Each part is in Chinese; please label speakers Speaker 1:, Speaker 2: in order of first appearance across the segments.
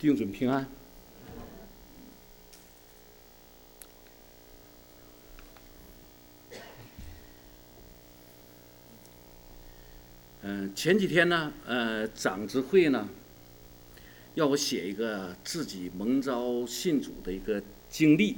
Speaker 1: 弟兄姊妹平安。前几天呢，长执会呢，要我写一个自己蒙召信主的一个经历。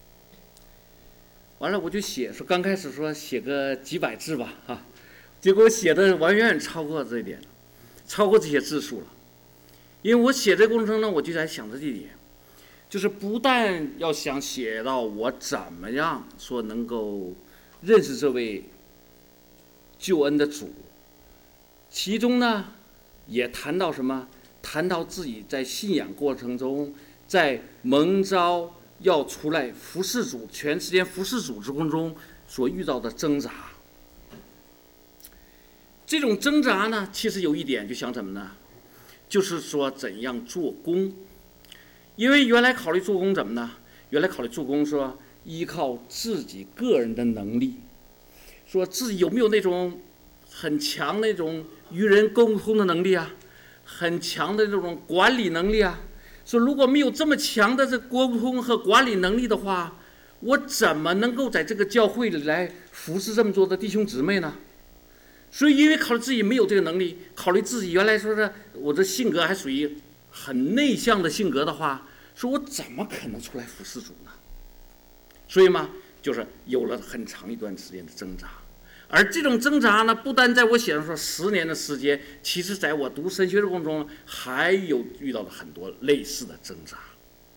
Speaker 1: 完了，我就写，说刚开始说写个几百字吧，结果写的远远超过这一点，超过这些字数了。因为我写这个过程中呢，我就在想着这一点，就是不但要想写到我怎么样说能够认识这位救恩的主，其中呢也谈到什么？谈到自己在信仰过程中，在蒙召要出来服侍主、全时间服侍主之过程中所遇到的挣扎。这种挣扎呢，其实有一点就想怎么呢？就是说怎样做工。因为原来考虑做工怎么呢？原来考虑做工说依靠自己个人的能力，说自己有没有那种很强那种与人沟通的能力啊，很强的这种管理能力啊。说如果没有这么强的这沟通和管理能力的话，我怎么能够在这个教会里来服侍这么多的弟兄姊妹呢？所以因为考虑自己没有这个能力，考虑自己原来说是我的性格还属于很内向的性格的话，说我怎么可能出来服侍主呢？所以嘛，就是有了很长一段时间的挣扎。而这种挣扎呢，不单在我写上说10年的时间，其实在我读神学的过程中，还有遇到了很多类似的挣扎。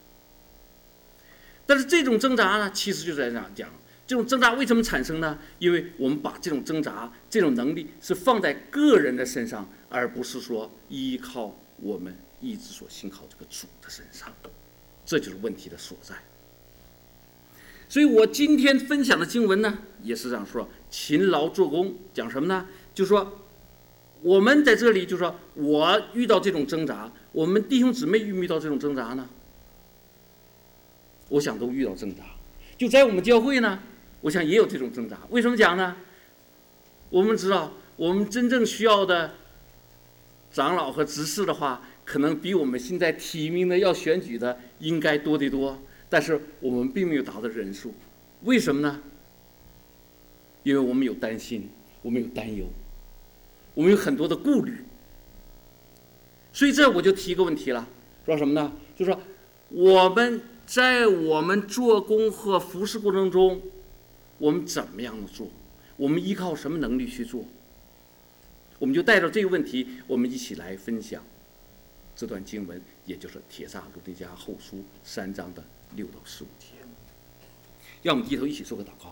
Speaker 1: 但是这种挣扎呢，其实就在这样讲，这种挣扎为什么产生呢？因为我们把这种挣扎、这种能力是放在个人的身上，而不是说依靠我们一直所信靠这个主的身上，这就是问题的所在。所以我今天分享的经文呢，也是这样说：勤劳做工，讲什么呢？就是说，我们在这里，就是说我遇到这种挣扎，我们弟兄姊妹遇没遇到这种挣扎呢？我想都遇到挣扎。就在我们教会呢，我想也有这种挣扎。为什么讲呢？我们知道，我们真正需要的长老和执事的话，可能比我们现在提名的要选举的应该多得多。但是我们并没有达到人数，为什么呢？因为我们有担心，我们有担忧，我们有很多的顾虑。所以这我就提一个问题了，说什么呢？就是说我们在我们做工和服侍过程中，我们怎么样的做？我们依靠什么能力去做？我们就带着这个问题，我们一起来分享这段经文，也就是帖撒罗尼迦后书3章的6到15节。让我们低头一起做个祷告。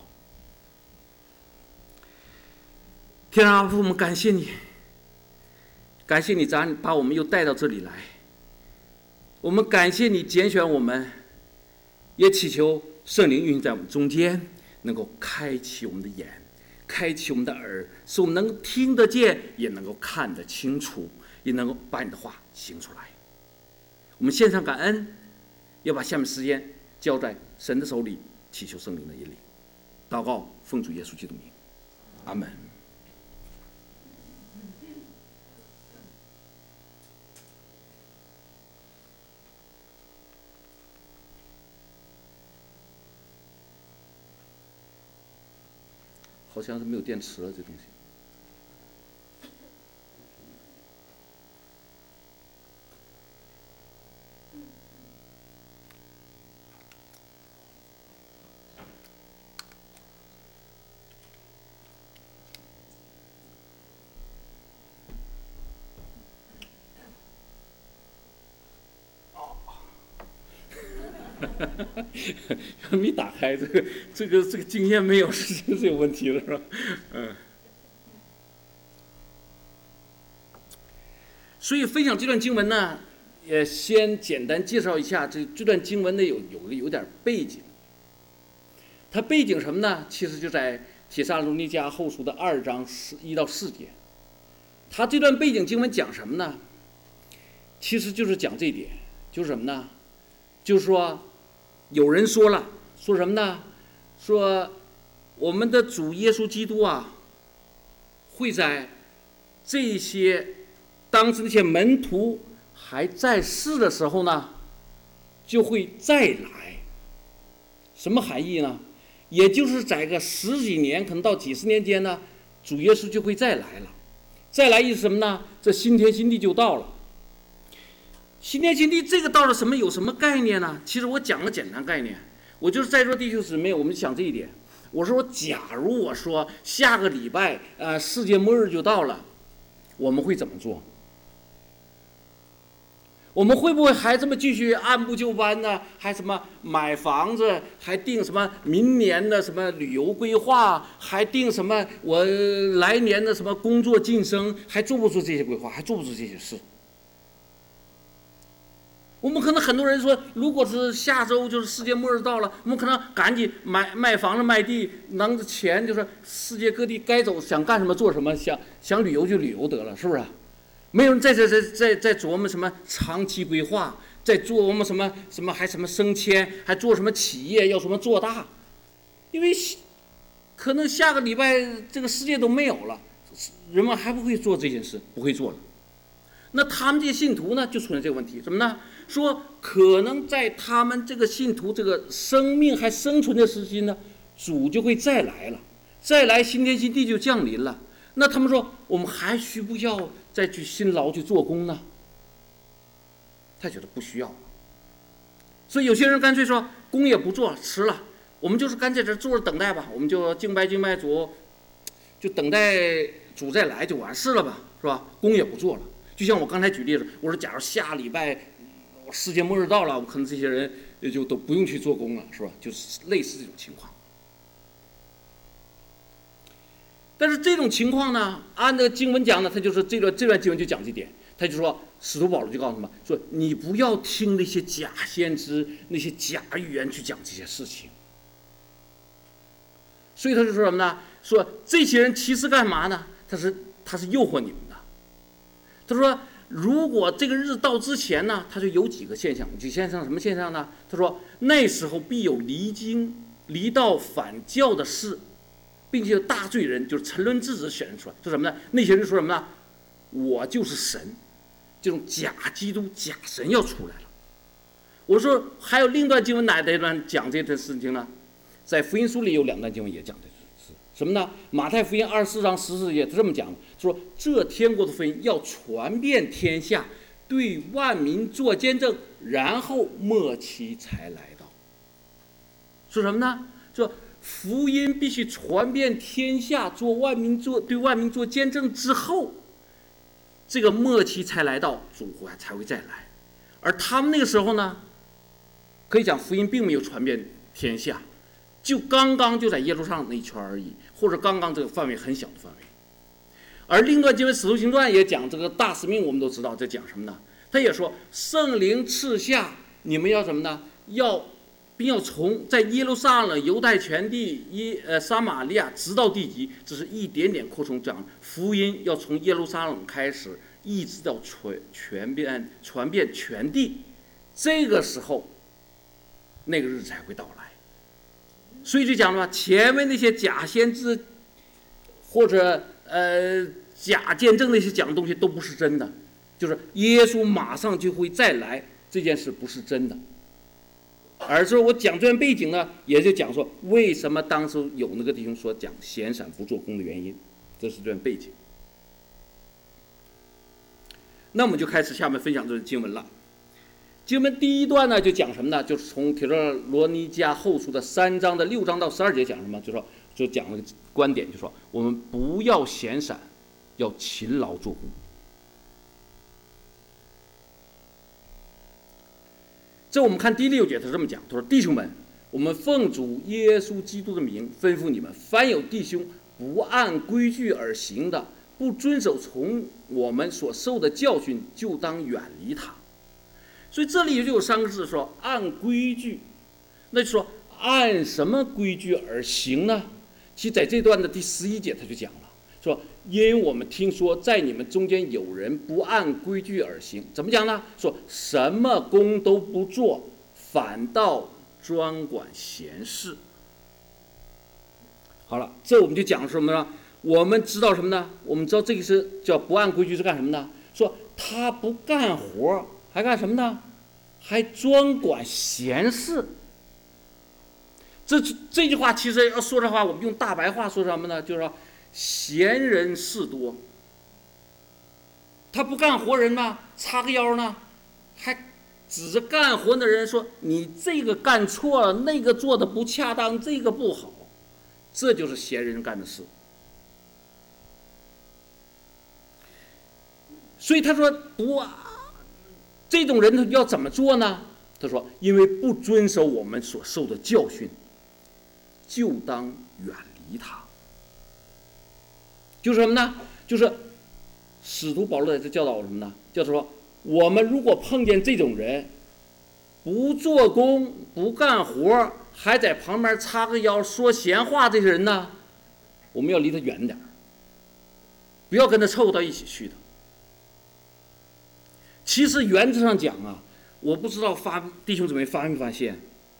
Speaker 1: 天上阿父，我们感谢你，感谢你把我们又带到这里来。我们感谢你拣选我们，也祈求圣灵运在我们中间，能够开启我们的眼，开启我们的耳，使我们能听得见，也能够看得清楚，也能够把你的话行出来。我们献上感恩，要把下面时间交在神的手里，祈求圣灵的引领。祷告，奉主耶稣基督名，阿门。好像是没有电池了，这东西。没打开，这个经验没有是有问题的，是吧？所以分享这段经文呢，也先简单介绍一下这段经文呢有点背景。它背景什么呢？其实就在帖撒罗尼迦后书的2章1到4节。它这段背景经文讲什么呢？其实就是讲这一点，就是什么呢？就是说，有人说了，说什么呢？说我们的主耶稣基督啊，会在这些当时那些门徒还在世的时候呢，就会再来。什么含义呢？也就是在个10几年，可能到几十年间呢，主耶稣就会再来了。再来意思什么呢？这新天新地就到了。新天新地这个到了什么有什么概念呢？其实我讲个简单概念，我就是在座弟兄姊妹，我们想这一点。我说，假如我说下个礼拜世界末日就到了，我们会怎么做？我们会不会还这么继续按部就班呢？还什么买房子，还定什么明年的什么旅游规划，还定什么我来年的什么工作晋升，还做不出这些规划，还做不出这些事？我们可能很多人说，如果是下周就是世界末日到了，我们可能赶紧卖房子卖地，拿着钱就是世界各地该走想干什么做什么，想旅游就旅游得了，是不是？没有人在琢磨什么长期规划，在琢磨什么还什么升迁，还做什么企业要什么做大，因为可能下个礼拜这个世界都没有了，人们还不会做这件事，不会做了。那他们这些信徒呢，就出现这个问题，什么呢？说可能在他们这个信徒这个生命还生存的时期呢，主就会再来了，再来新天新地就降临了。那他们说，我们还需不要再去辛劳去做工呢？他觉得不需要，所以有些人干脆说工也不做，辞了，我们就是干脆这坐着等待吧，我们就敬拜主，就等待主再来就完事了吧，是吧？工也不做了。就像我刚才举例子，我说假如下礼拜世界末日到了，我可能这些人也就都不用去做工了，是吧？就是类似这种情况。但是这种情况呢，按照经文讲呢，他就是这段经文就讲这点，他就说使徒保罗就告诉他们说，你不要听那些假先知、那些假预言去讲这些事情。所以他就说什么呢？说这些人其实干嘛呢？他是诱惑你们的。他说，如果这个日子到之前呢，他就有几个现象。几个现象什么现象呢？他说那时候必有离道反教的事。并且有大罪人，就是沉沦之子显现出来，说什么呢？那些人说什么呢？我就是神，这种假基督、假神要出来了。我说还有另一段经文哪一段讲这件事情呢？在福音书里有2段经文也讲这事，什么呢？马太福音24章14节，他这么讲的，说这天国的福音要传遍天下，对万民做见证，然后末期才来到。说什么呢？说福音必须传遍天下，对万民做见证之后，这个末期才来到，主才会再来。而他们那个时候呢，可以讲福音并没有传遍天下，就刚刚就在耶路撒冷那一圈而已，或者刚刚这个范围很小的范围。而另一段经文《使徒行传》也讲这个大使命，我们都知道在讲什么呢？他也说圣灵赐下，你们要什么呢？并要从在耶路撒冷、犹太全地、撒玛利亚直到地极，这是一点点扩充，讲福音要从耶路撒冷开始，一直到传遍全地。这个时候，那个日子才会到来。所以就讲了，前面那些假先知或者假见证那些讲的东西都不是真的，就是耶稣马上就会再来，这件事不是真的。而说我讲这段背景呢，也就讲说为什么当时有那个弟兄说讲闲散不做工的原因，这是这段背景。那我们就开始下面分享这段经文了。经文第一段呢，就讲什么呢？就是从帖撒罗尼迦后书的3章的6章到12节讲什么？就讲了个观点，就说我们不要闲散，要勤劳做工。这我们看第6节，他这么讲，他说：“弟兄们，我们奉主耶稣基督的名吩咐你们，凡有弟兄不按规矩而行的，不遵守从我们所受的教训，就当远离他。”所以这里就有3个字说按规矩，那就说按什么规矩而行呢？其实在这段的第11节他就讲了，说因为我们听说在你们中间有人不按规矩而行，怎么讲呢？说什么工都不做，反倒专管闲事。好了，这我们就讲什么呢？我们知道什么呢？我们知道这个是叫不按规矩是干什么呢？说他不干活， 还干什么呢？还专管闲事。这句话其实要说的话，我们用大白话说什么呢？就是说闲人事多。他不干活人呢，叉个腰呢，还指着干活的人说你这个干错了，那个做的不恰当，这个不好。这就是闲人干的事。所以他说这种人要怎么做呢？他说因为不遵守我们所受的教训，就当远离他。就是什么呢？就是使徒保罗在这教导我什么呢？就是说我们如果碰见这种人不做工不干活，还在旁边插个腰说闲话，这些人呢，我们要离他远点，不要跟他凑到一起去的。其实原则上讲啊，我不知道弟兄姊妹发没发现，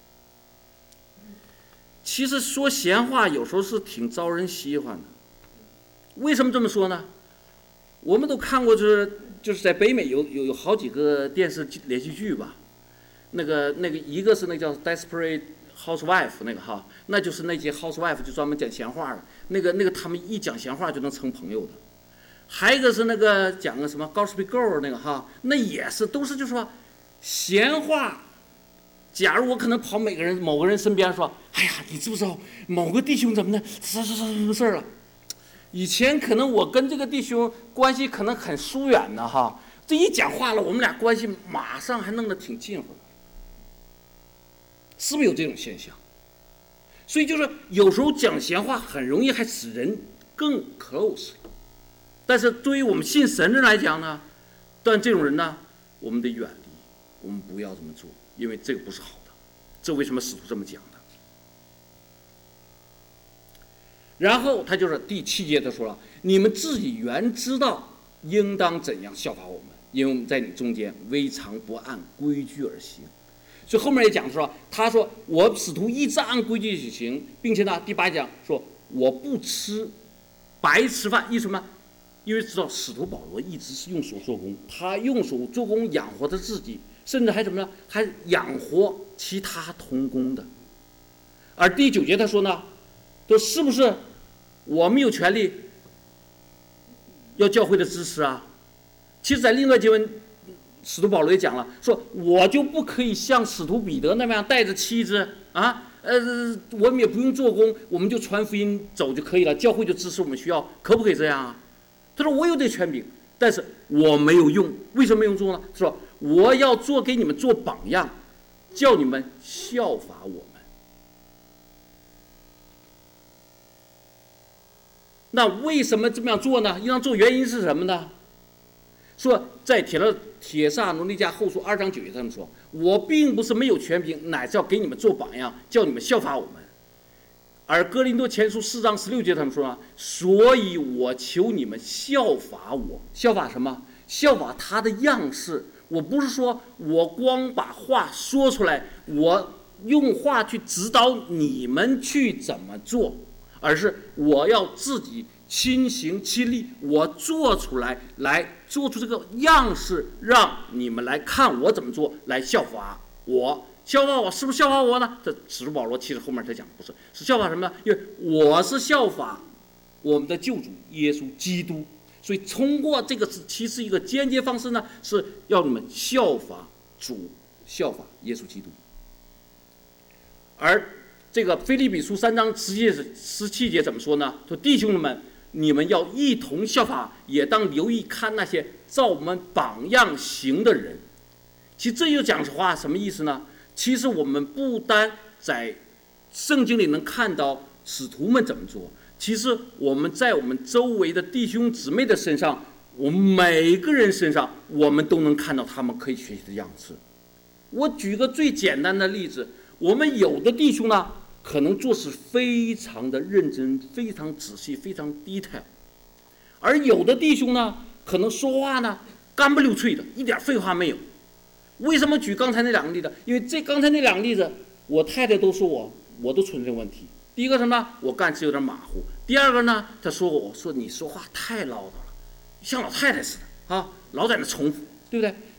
Speaker 1: 其实说闲话有时候是挺招人喜欢的。为什么这么说呢？我们都看过，就是在北美有好几个电视连续剧吧，那个一个是那叫 Desperate Housewife 那个哈，那就是那些 housewife 就专门讲闲话的，那个他们一讲闲话就能成朋友的。还有一个是那个讲个什么 Gossip Girl 那个哈，那也是都是就是说闲话。假如我可能跑某个人身边说，哎呀，你知不知道某个弟兄怎么的，什么事儿了？以前可能我跟这个弟兄关系可能很疏远的哈，这一讲话了，我们俩关系马上还弄得挺近乎的，是不是有这种现象？所以就是有时候讲闲话很容易还使人更 close。但是对于我们信神人来讲呢，但这种人呢，我们得远离，我们不要这么做，因为这个不是好的。这为什么使徒这么讲的？然后他就是第7节他说了，你们自己原知道应当怎样效法我们，因为我们在你中间未尝不按规矩而行。所以后面也讲说，他说我使徒一直按规矩去行，并且呢，第8讲说我不白吃饭，意思什么？因为知道使徒保罗一直是用手做工，他用手做工养活他自己，甚至还怎么样，还养活其他同工的。而第9节他说呢，说是不是我们有权利要教会的支持啊？其实在另外经文使徒保罗也讲了，说我就不可以像使徒彼得那样带着妻子啊，我们也不用做工，我们就传福音走就可以了，教会就支持我们需要，可不可以这样啊？他说我有这权柄，但是我没有用。为什么没有用呢？他说我要给你们做榜样，叫你们效法我们。那为什么这么样做呢？应当做原因是什么呢？说在帖撒罗尼迦后书2章9节他们说，我并不是没有权柄，乃是要给你们做榜样，叫你们效法我们。而哥林多前书4章16节他们说呢，所以我求你们效法我。效法什么？效法他的样式。我不是说我光把话说出来，我用话去指导你们去怎么做，而是我要自己亲行亲历，我做出来，来做出这个样式，让你们来看我怎么做，来效法我。效法我，是不是效法我呢？这使徒保罗其实后面他讲不是，是效法什么呢？因为我是效法我们的救主耶稣基督，所以通过这个其实一个间接方式呢，是要你们效法主，效法耶稣基督。而这个腓立比书3章17节怎么说呢？说弟兄们，你们要一同效法，也当留意看那些照我们榜样行的人。其实这就讲实话什么意思呢？其实我们不单在圣经里能看到使徒们怎么做，其实我们在我们周围的弟兄姊妹的身上，我们每个人身上，我们都能看到他们可以学习的样式。我举个最简单的例子，我们有的弟兄呢，可能做事非常的认真，非常仔细，非常 detail， 而有的弟兄呢，可能说话呢干不溜脆的，一点废话没有。为什么举刚才那2个例子？因为刚才那2个例子，我太太都说我都存在问题。第一个什么？我干事有点马虎。第二个呢，她说我说你说话太唠叨了，像老太太似的啊，老在那重复，对不对？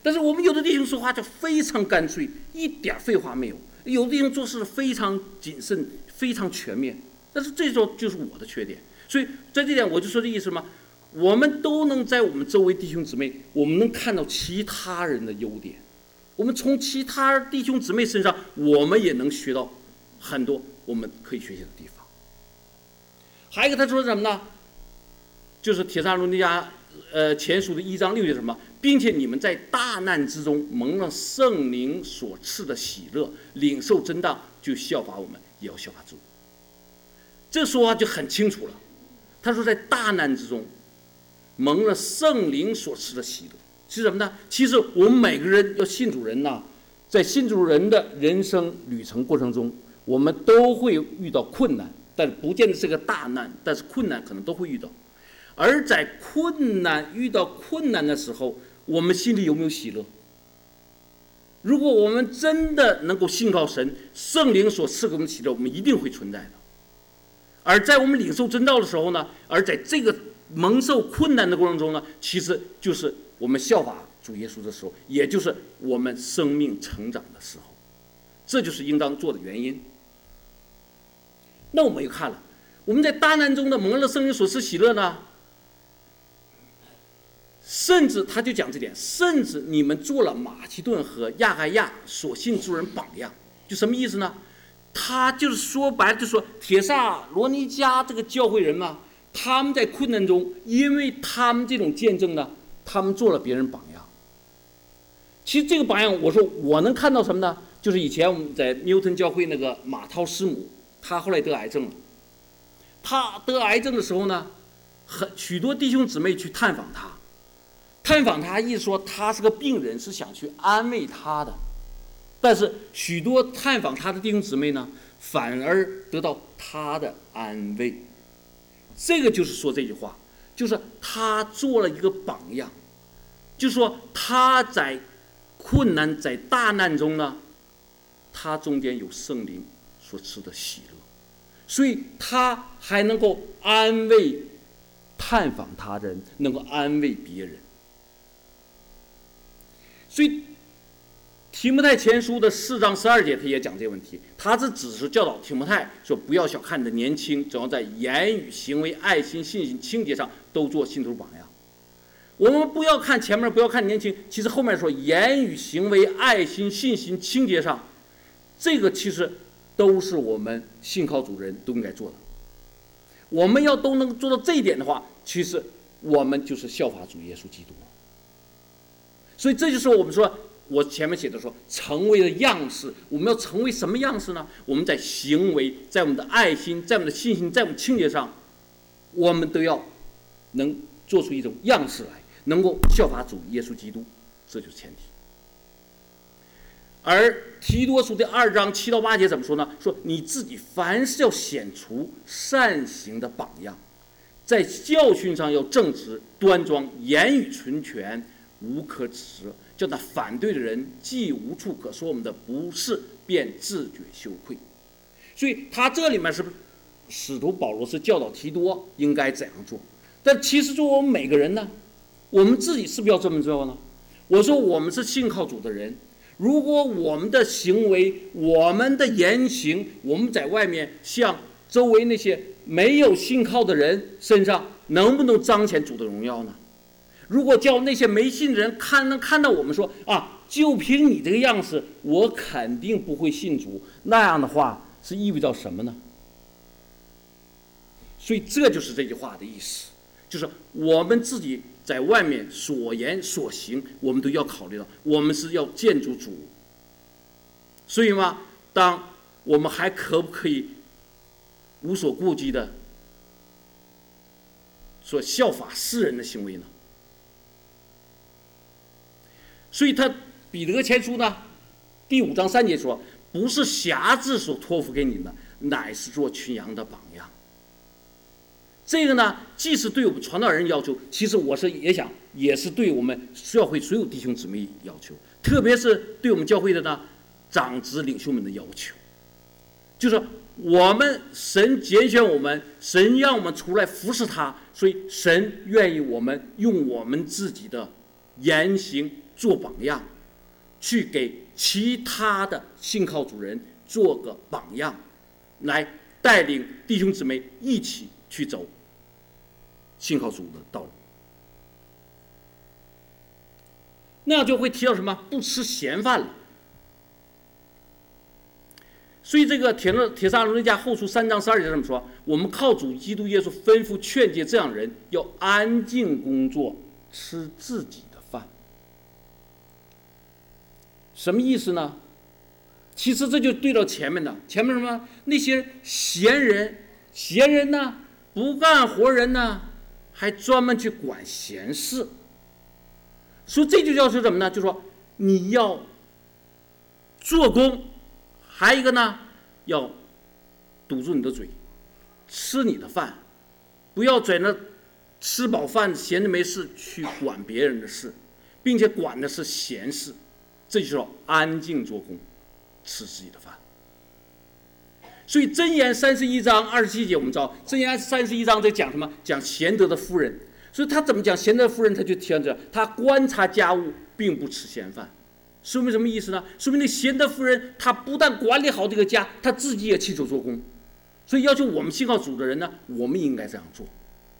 Speaker 1: 但是我们有的弟兄说话就非常干脆，一点废话没有；有的弟兄做事非常谨慎，非常全面。但是这就是我的缺点。所以在这点我就说这意思嘛，我们都能在我们周围弟兄姊妹，我们能看到其他人的优点，我们从其他弟兄姊妹身上，我们也能学到很多我们可以学习的地方。还有一个他说什么呢？就是帖撒罗尼迦前书的1章6节什么，并且你们在大难之中蒙了圣灵所赐的喜乐，领受真道，就效法我们，也要效法主。这说话就很清楚了。他说在大难之中蒙了圣灵所赐的喜乐是什么呢？其实我们每个人要信主人呐，在信主人的人生旅程过程中，我们都会遇到困难，但不见得是个大难，但是困难可能都会遇到。而在遇到困难的时候，我们心里有没有喜乐？如果我们真的能够信靠神，圣灵所赐给我们的喜乐，我们一定会存在的。而在我们领受真道的时候呢，而在这个蒙受困难的过程中呢，其实就是我们效法主耶稣的时候，也就是我们生命成长的时候，这就是应当做的原因。那我们又看了，我们在大难中的蒙了圣灵所赐喜乐呢，甚至他就讲这点，甚至你们做了马其顿和亚该亚所信之人榜样，就什么意思呢？他就是说白了，就说帖撒罗尼迦这个教会人嘛，他们在困难中，因为他们这种见证呢，他们做了别人榜样。其实这个榜样，我说我能看到什么呢？就是以前我们在牛顿教会那个马涛师母，他后来得癌症了。他得癌症的时候呢，许多弟兄姊妹去探访他，意思说他是个病人，是想去安慰他的。但是许多探访他的弟兄姊妹呢，反而得到他的安慰。这个就是说这句话，就是他做了一个榜样，就是说他在困难在大难中呢，他中间有圣灵所赐的喜乐，所以他还能够安慰探访他人，能够安慰别人。所以提摩太前书的4章12节他也讲这个问题，他只是教导提摩太说，不要小看你的年轻，只要在言语行为爱心信心清洁上都做信徒榜样。我们不要看前面，不要看年轻，其实后面说言语行为爱心信心清洁上，这个其实都是我们信靠主人都应该做的。我们要都能做到这一点的话，其实我们就是效法主耶稣基督。所以这就是我们说，我前面写的说成为了样式，我们要成为什么样式呢？我们在行为，在我们的爱心，在我们的信心，在我们清洁上，我们都要能做出一种样式来，能够效法主耶稣基督，这就是前提。而提多书的2章7到8节怎么说呢？说你自己凡事要显出善行的榜样，在教训上要正直端庄，言语纯全，无可指责，叫那反对的人既无处可说我们的不是，便自觉羞愧。所以他这里面是使徒保罗是教导提多应该怎样做，但其实作为我们每个人呢，我们自己是不是要这么做呢？我说我们是信靠主的人，如果我们的行为，我们的言行，我们在外面向周围那些没有信靠的人身上，能不能彰显主的荣耀呢？如果叫那些没信的人能看到我们说啊，就凭你这个样式，我肯定不会信主，那样的话是意味着什么呢？所以这就是这句话的意思，就是我们自己在外面所言所行，我们都要考虑到，我们是要见主。所以嘛，当我们还可不可以无所顾忌的说效法世人的行为呢？所以他彼得前书呢第5章3节说，不是辖制所托付给你的，乃是做群羊的榜样。这个呢，既是对我们传道人要求，其实我是也是对我们教会所有弟兄姊妹要求，特别是对我们教会的呢长子领袖们的要求，就是我们神拣选我们，神让我们出来服侍他，所以神愿意我们用我们自己的言行做榜样，去给其他的信靠主人做个榜样，来带领弟兄姊妹一起去走信靠主的道路。那就会提到什么？不吃闲饭了。所以这个帖撒罗尼迦后书3章12节这么说：我们靠主基督耶稣吩咐劝诫这样人，要安静工作，吃自己的饭。什么意思呢？其实这就对到前面的什么？那些闲人呢，不干活人呢，还专门去管闲事。所以这就叫是什么呢？就说你要做工，还有一个呢，要堵住你的嘴，吃你的饭，不要在那吃饱饭闲着没事去管别人的事，并且管的是闲事。这就叫安静做工，吃自己的饭。所以箴言31章27节我们知道，箴言31章在讲什么？讲贤德的妇人。所以他怎么讲贤德的妇人？他就提到这，他观察家务，并不吃闲饭。说明什么意思呢？说明那贤德妇人，她不但管理好这个家，她自己也亲手做工。所以要求我们信靠主的人呢，我们应该这样做。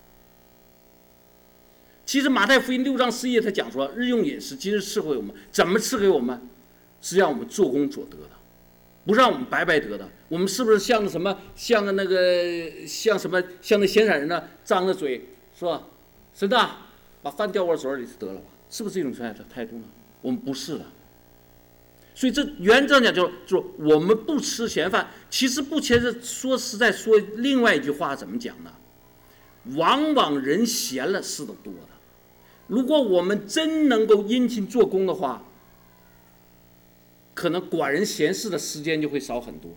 Speaker 1: 其实马太福音6章11节他讲说，日用饮食，今日赐给我们，怎么赐给我们？是让我们做工所得的，不让我们白白得的。我们是不是像什么，像那闲散人呢，张着嘴说，神呐，把饭掉我嘴里就得了吧？是不是这种态度呢？我们不是的。所以这原则讲就是我们不吃闲饭。其实不切是说实在说另外一句话怎么讲呢？往往人闲了事都多的。如果我们真能够殷勤做工的话，可能管人闲事的时间就会少很多。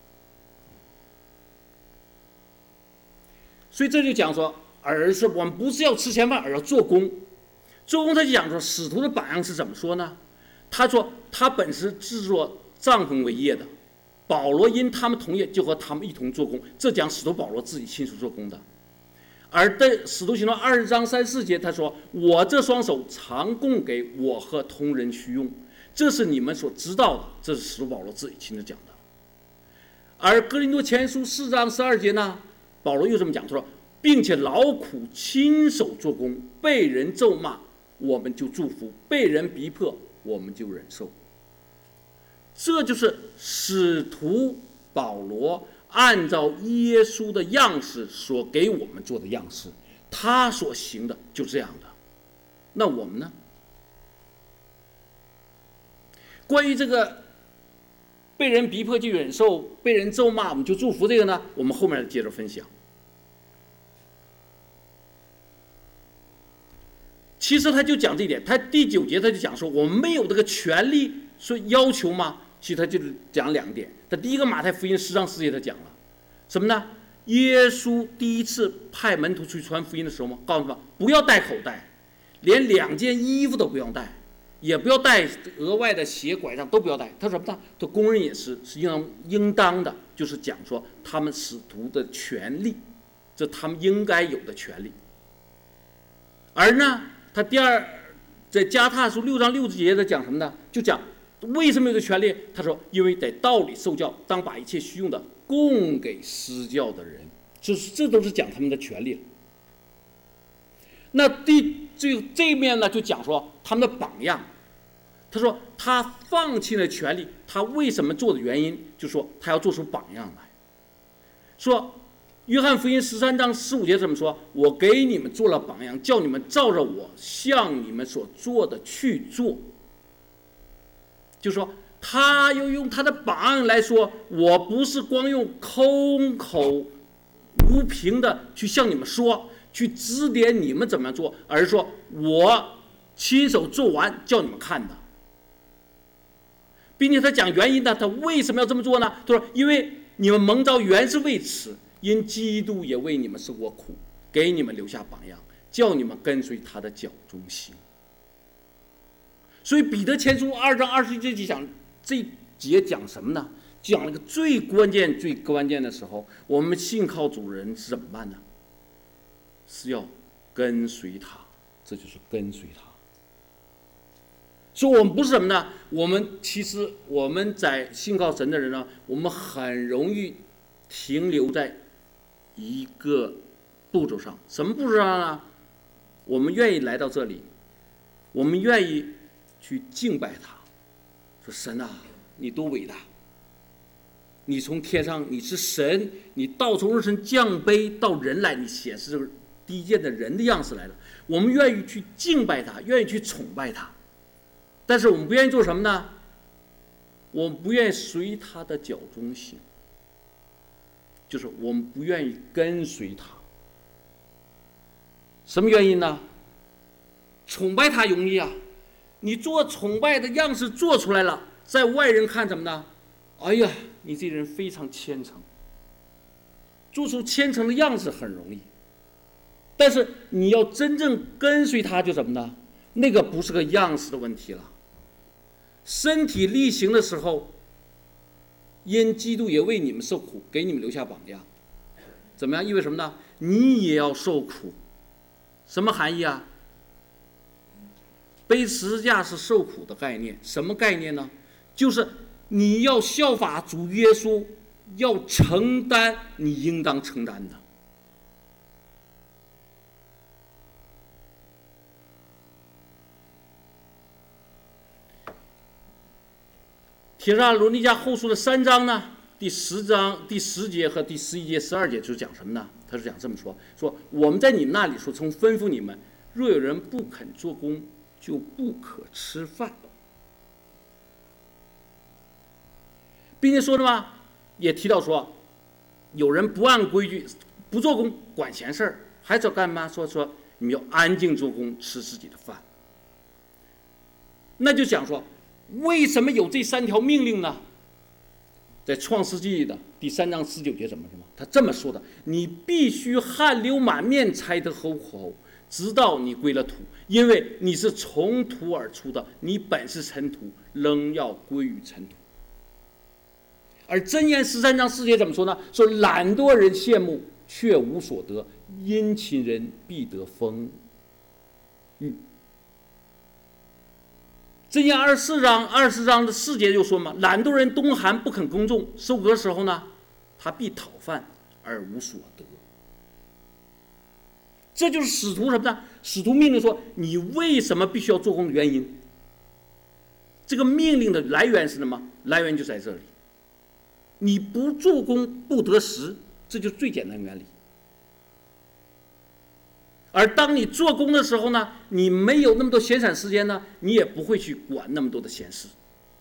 Speaker 1: 所以这就讲说，而是我们不是要吃闲饭，而要做工。做工他就讲说，使徒的榜样是怎么说呢？他说他本是制作帐篷为业的，保罗因他们同业，就和他们一同做工。这讲使徒保罗自己亲手做工的。而在使徒行传20章3、4节他说，我这双手常供给我和同人去用，这是你们所知道的。这是使徒保罗自己亲自讲的。而哥林多前书4章12节呢，保罗又这么讲，他说，并且劳苦亲手做工，被人咒骂我们就祝福，被人逼迫我们就忍受。这就是使徒保罗按照耶稣的样式所给我们做的样式，他所行的就这样的。那我们呢？关于这个被人逼迫就忍受，被人咒骂我们就祝福这个呢，我们后面接着分享。其实他就讲这一点，他第9节他就讲说，我们没有这个权利说要求吗？其实他就是讲2点。他第一个马太福音10章4节他讲了什么呢？耶稣第一次派门徒出去传福音的时候嘛，告诉他们不要带口袋，连2件衣服都不要带，也不要带额外的鞋拐杖，都不要带。他说什么呢？他工人也是应当的，就是讲说他们使徒的权利，这他们应该有的权利。而呢，他在加太书6章6节的讲什么呢？就讲为什么有这权利？他说，因为在道理受教，当把一切虚用的供给施教的人。这都是讲他们的权利。那这面呢，就讲说他们的榜样。他说他放弃了权利，他为什么做的原因，就说他要做出榜样来。说约翰福音13章15节这么说，我给你们做了榜样，叫你们照着我向你们所做的去做。就说他又用他的榜样来说，我不是光用空口无凭的去向你们说，去指点你们怎么样做，而是说我亲手做完叫你们看的。并且他讲原因呢，他为什么要这么做呢？他说，因为你们蒙召原是为此，因基督也为你们受过苦，给你们留下榜样，叫你们跟随他的脚中行。所以彼得前书2章21节讲，这节讲什么呢？讲了个最关键的时候，我们信靠主人是怎么办呢？是要跟随他，这就是跟随他。 所以我们不是什么呢？其实我们在信靠神的人呢，我们很容易停留在一个步骤上。什么步骤上呢？我们愿意来到这里，我们愿意去敬拜他，说神啊，你多伟大！你从天上，你是神，你到从肉身降卑到人来，你显示这个低贱的人的样式来了。我们愿意去敬拜他，愿意去崇拜他，但是我们不愿意做什么呢？我们不愿意随他的脚中行，就是我们不愿意跟随他。什么原因呢？崇拜他容易啊，你做崇拜的样式做出来了，在外人看什么呢？哎呀，你这人非常虔诚，做出虔诚的样子很容易，但是你要真正跟随他，就什么呢？那个不是个样式的问题了。身体力行的时候，因基督也为你们受苦，给你们留下榜样。怎么样？意味什么呢？你也要受苦。什么含义啊？背十字架是受苦的概念。什么概念呢？就是你要效法主耶稣，要承担你应当承担的。帖撒罗尼迦后书的3章呢，第10节和第11节、12节就是讲什么呢？他是讲这么说：我们在你们那里说，曾吩咐你们，若有人不肯做工，就不可吃饭，并且说的嘛，也提到说，有人不按规矩不做工，管闲事儿，还找干嘛？说你们要安静做工，吃自己的饭。那就讲说，为什么有这3条命令呢？在创世纪的第3章19节怎么说？他这么说的：你必须汗流满面才得糊口，直到你归了土，因为你是从土而出的，你本是尘土，仍要归于尘土。而箴言13章4节怎么说呢？说懒惰人羡慕，却无所得；殷勤人必得丰裕。箴言24章的4节就说嘛，懒惰人冬寒不肯耕种，收割时候呢，他必讨饭而无所得。这就是使徒什么呢？使徒命令说，你为什么必须要做工的原因。这个命令的来源是什么？来源就在这里。你不做工不得食，这就是最简单的原理。而当你做工的时候呢，你没有那么多闲散时间呢，你也不会去管那么多的闲事。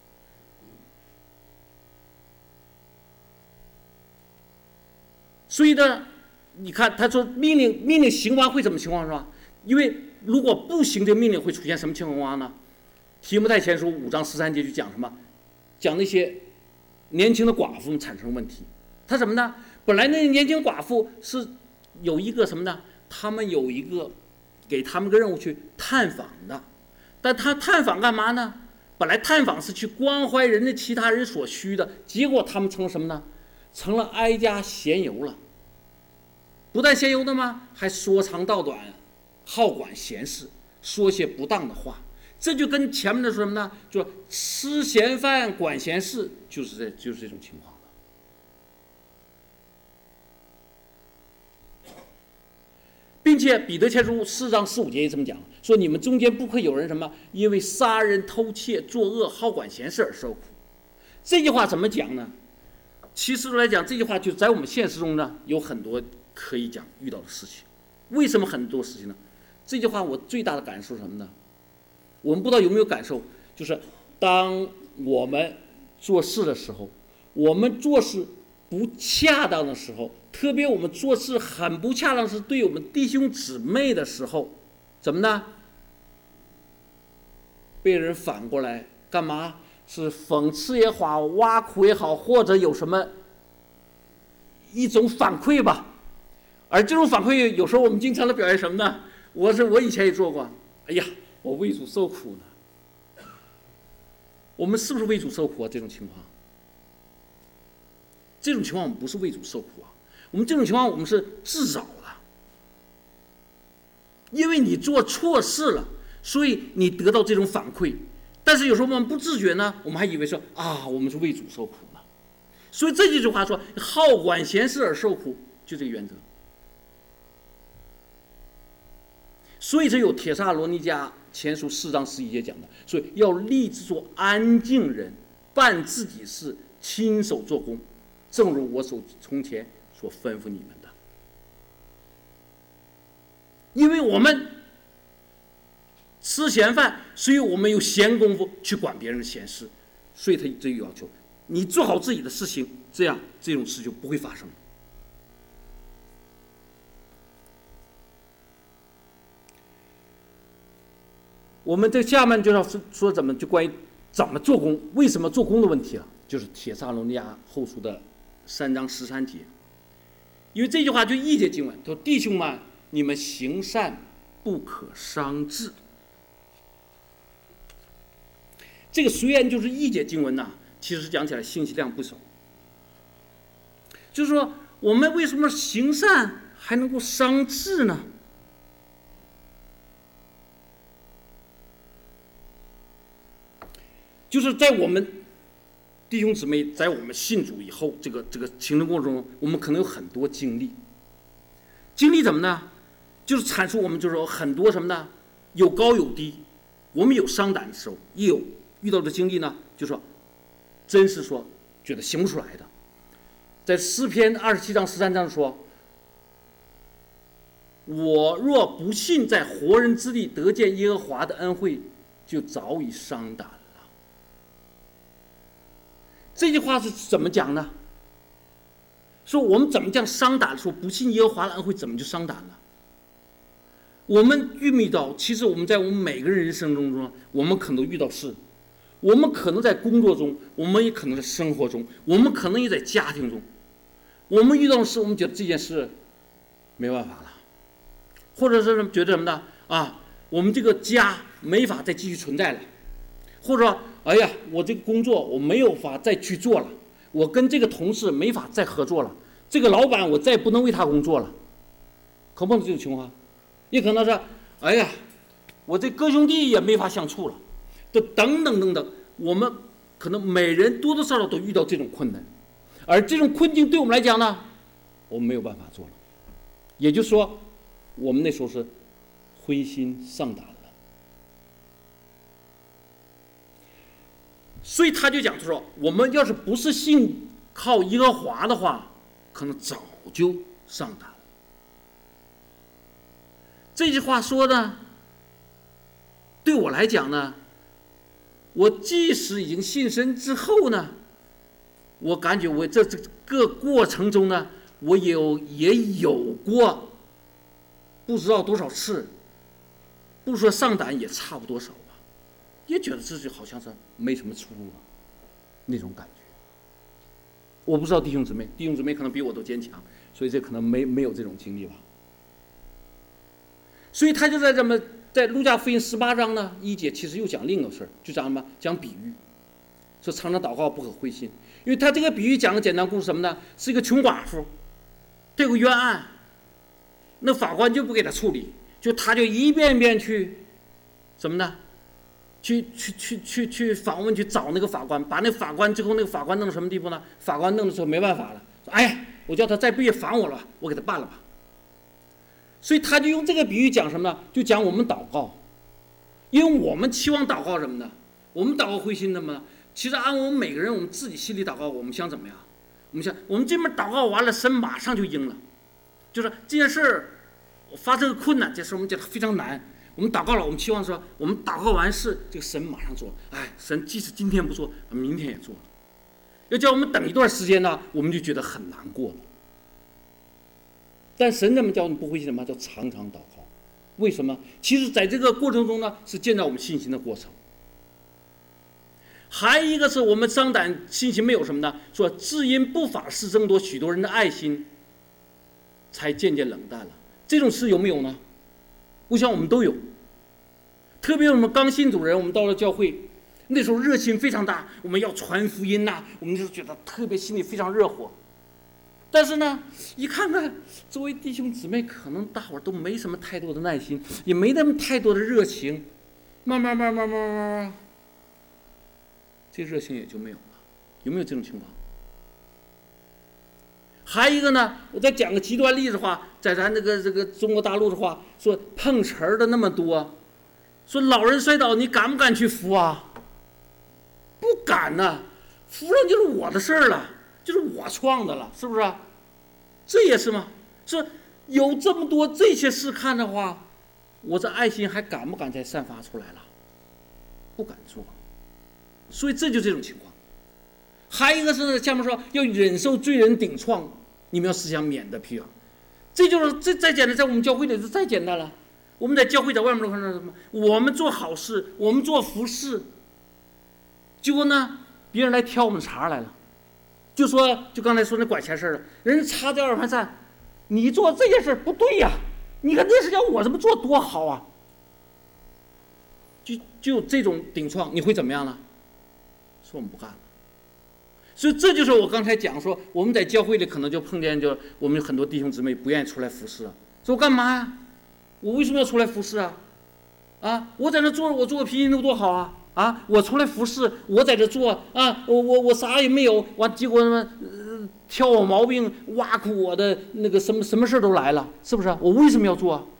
Speaker 1: 所以呢，你看他说命令行完会怎么情况是吧？因为如果不行这个命令会出现什么情况呢？提摩太前书5章13节就讲什么？讲那些年轻的寡妇们产生问题。他什么呢？本来那年轻寡妇是有一个什么呢？他们有一个给他们个任务去探访的，但他探访干嘛呢？本来探访是去关怀人的其他人所需的，结果他们成了什么呢？成了挨家闲游了。不但闲游的吗？还说长道短，好管闲事，说些不当的话。这就跟前面的说什么呢？就吃闲饭管闲事，就是这种情况。并且彼得前书4章4、5节也这么讲，说你们中间不可有人什么，因为杀人、偷窃、作恶、好管闲事而受苦。这句话怎么讲呢？其实来讲，这句话就在我们现实中呢，有很多可以讲遇到的事情。为什么很多事情呢？这句话我最大的感受是什么呢？我们不知道有没有感受，就是当我们做事的时候，我们做事不恰当的时候，特别我们做事很不恰当是对我们弟兄姊妹的时候，怎么呢？被人反过来干嘛？是讽刺也好，挖苦也好，或者有什么一种反馈吧。而这种反馈有时候我们经常的表现什么呢？我以前也做过，哎呀，我为主受苦呢。我们是不是为主受苦啊？这种情况，我们不是为主受苦啊，我们这种情况我们是自找的，因为你做错事了，所以你得到这种反馈。 但是有时候我们不自觉呢，我们还以为说啊，我们是为主受苦呢。所以这几句话说，好管闲事而受苦，就这个原则。所以这有帖撒罗尼迦前书4章11节讲的，所以要立志做安静人，办自己事，亲手做工，正如我从前所吩咐你们的。因为我们吃闲饭，所以我们有闲工夫去管别人的闲事，所以他这个要求你做好自己的事情，这样这种事就不会发生。我们这下面就要说就关于怎么做工，为什么做工的问题了，就是帖撒罗尼迦后书的3章13节。因为这句话就一节经文，说弟兄们，你们行善不可伤志。这个虽然就是一节经文呐，其实讲起来信息量不少。就是说，我们为什么行善还能够伤志呢？就是在我们弟兄姊妹在我们信主以后，这个行程过程中，我们可能有很多经历。经历怎么呢？就是阐述我们就是说很多什么呢？有高有低，我们有伤胆的时候，也有遇到的经历呢，就说真是说觉得行不出来的。在诗篇27章13章说：“我若不信在活人之地得见耶和华的恩惠，就早已伤胆了。”这句话是怎么讲呢？说我们怎么讲伤胆？说不信耶和华的恩惠，怎么就伤胆了？我们遇到，其实我们在我们每个人人生中，我们可能遇到事，我们可能在工作中，我们也可能在生活中，我们可能也在家庭中，我们遇到的事，我们觉得这件事没办法了，或者是觉得什么呢？啊，我们这个家没法再继续存在了，或者说，哎呀，我这个工作我没有法再去做了，我跟这个同事没法再合作了，这个老板我再不能为他工作了，可碰到这种情况，也可能是，哎呀，我这哥兄弟也没法相处了，都等等等等，我们可能每人多多少少都遇到这种困难，而这种困境对我们来讲呢，我们没有办法做了，也就是说，我们那时候是灰心丧胆了。所以他就讲说，我们要是不是信靠耶和华的话，可能早就丧胆了。这句话说呢，对我来讲呢，我即使已经信神之后呢，我感觉我这个过程中呢，我也有过不知道多少次，不说丧胆也差不多少吧，也觉得自己好像是没什么出路了，那种感觉。我不知道弟兄姊妹可能比我都坚强，所以这可能没有这种经历吧。所以他就在路加福音18章呢1节，其实又讲另一个事儿，就讲什么？讲比喻，说常常祷告不可灰心。因为他这个比喻讲个简单故事什么呢？是一个穷寡妇，这个冤案，那法官就不给他处理，他就一遍遍去什么呢？去访问，去找那个法官，把那法官最后那个法官弄到什么地步呢？法官弄的时候没办法了，说哎呀，我叫他再不也烦我了，我给他办了吧。所以他就用这个比喻讲什么呢？就讲我们祷告，因为我们期望祷告什么呢？我们祷告灰心的嘛。其实按我们每个人，我们自己心里祷告，我们想怎么样？我们这边祷告完了，神马上就应了。就是这件事儿发生困难，这事我们觉得非常难。我们祷告了，我们期望说，我们祷告完事，这个神马上做。哎，神即使今天不做，明天也做了。要叫我们等一段时间呢，我们就觉得很难过了。但神怎么叫你不灰心？什么叫常常祷告？为什么？其实在这个过程中呢，是建造我们信心的过程。还一个是我们伤胆信心没有什么呢？说只因不法事增多，许多人的爱心才渐渐冷淡了。这种事有没有呢？我想我们都有。特别我们刚信主人，我们到了教会，那时候热情非常大，我们要传福音呐，我们就觉得特别心里非常热火。但是呢，一看看周围弟兄姊妹，可能大伙儿都没什么太多的耐心，也没那么太多的热情，慢慢， 这热情也就没有了。有没有这种情况？还一个呢，我再讲个极端例子的话，在咱这个中国大陆的话，说碰瓷儿的那么多，说老人摔倒，你敢不敢去扶啊？不敢呐，扶上就是我的事儿了，就是我创的了，是不是？这也是吗？是有这么多这些事看的话，我这爱心还敢不敢再散发出来了？不敢做。所以这就这种情况。还有一个是下面说要忍受罪人顶撞，你们要思想免得批评。这就是这再简单，在我们教会里就再简单了。我们在教会在外面都看到什么？我们做好事，我们做服事，结果呢，别人来挑我们茬来了，就说就刚才说那管闲事了，人家插掉耳旁站，你做这件事不对呀，你看那是叫我这么做多好啊，就这种顶撞，你会怎么样呢？说我们不干了。所以这就是我刚才讲说，我们在教会里可能就碰见，就我们很多弟兄姊妹不愿意出来服侍了，说我干嘛呀？我为什么要出来服侍啊？啊，我在那做，我做个皮筋都多好啊！啊，我出来服侍，我在这做啊，我啥也没有，完结果挑我毛病，挖苦我的那个什么事都来了，是不是？我为什么要做啊？